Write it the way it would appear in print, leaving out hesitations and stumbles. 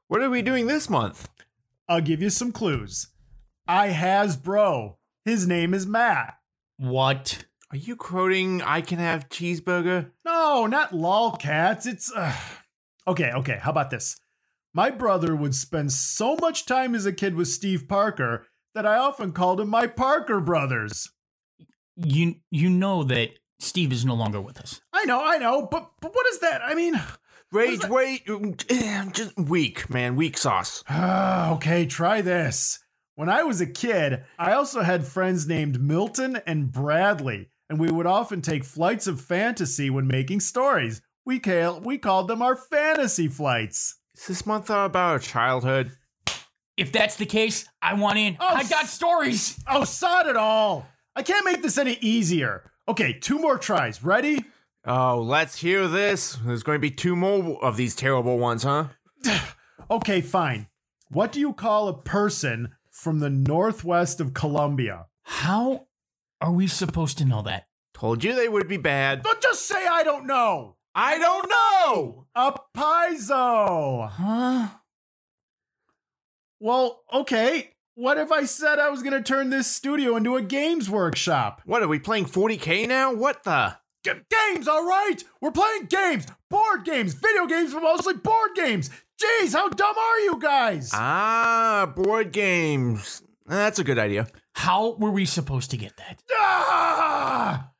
What are we doing this month? I'll give you some clues. I has bro. His name is Matt. What? Are you quoting I Can Have Cheeseburger? No, not lolcats. It's Okay, how about this? My brother would spend so much time as a kid with Steve Parker that I often called him my Parker brothers. You know that Steve is no longer with us. I know, but what is that? I mean, Wait, just weak, man, weak sauce. okay, try this. When I was a kid, I also had friends named Milton and Bradley, and we would often take flights of fantasy when making stories. We called them our fantasy flights. Is this month about our childhood? If that's the case, I want in. Oh, I got stories. Oh, sod it all. I can't make this any easier. Okay, 2 more tries. Ready? Oh, let's hear this. There's going to be 2 more of these terrible ones, huh? Okay, fine. What do you call a person from the northwest of Colombia? How are we supposed to know that? Told you they would be bad. Don't just say I don't know. I don't know! A paizo. Huh? Well, okay. What if I said I was going to turn this studio into a games workshop? What, are we playing 40K now? What the? Games, all right? We're playing games. Board games. Video games, but mostly board games. Jeez, how dumb are you guys? Ah, board games. That's a good idea. How were we supposed to get that? Ah!